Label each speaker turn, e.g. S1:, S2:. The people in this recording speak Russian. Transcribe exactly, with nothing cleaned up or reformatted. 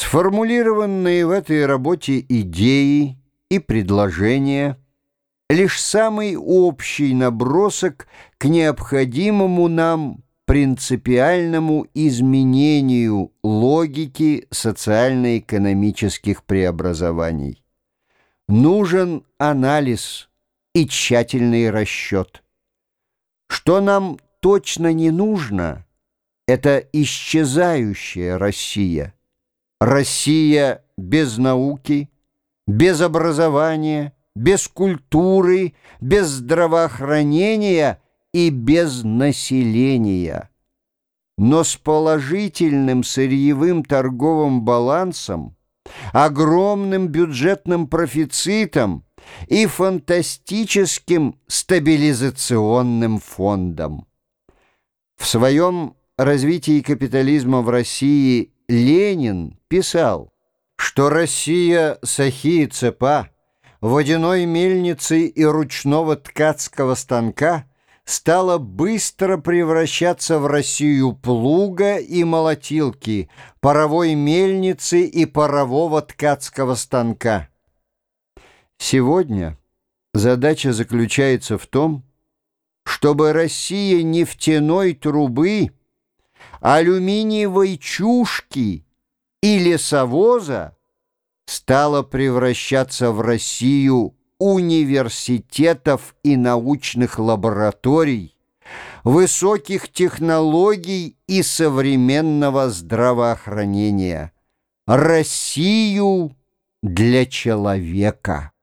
S1: Сформулированные в этой работе идеи и предложения — лишь самый общий набросок к необходимому нам принципиальному изменению логики социально-экономических преобразований. Нужен анализ и тщательный расчет. Что нам точно не нужно — это исчезающая Россия. Россия без науки, без образования, без культуры, без здравоохранения и без населения. Но с положительным сырьевым торговым балансом, огромным бюджетным профицитом и фантастическим стабилизационным фондом. В своем «Развитии капитализма в России» Ленин писал, что Россия сахи и цепа, водяной мельницы и ручного ткацкого станка стала быстро превращаться в Россию плуга и молотилки, паровой мельницы и парового ткацкого станка. Сегодня задача заключается в том, чтобы Россия нефтяной трубы, алюминиевой чушки и лесовоза стала превращаться в Россию университетов и научных лабораторий, высоких технологий и современного здравоохранения. Россию для человека.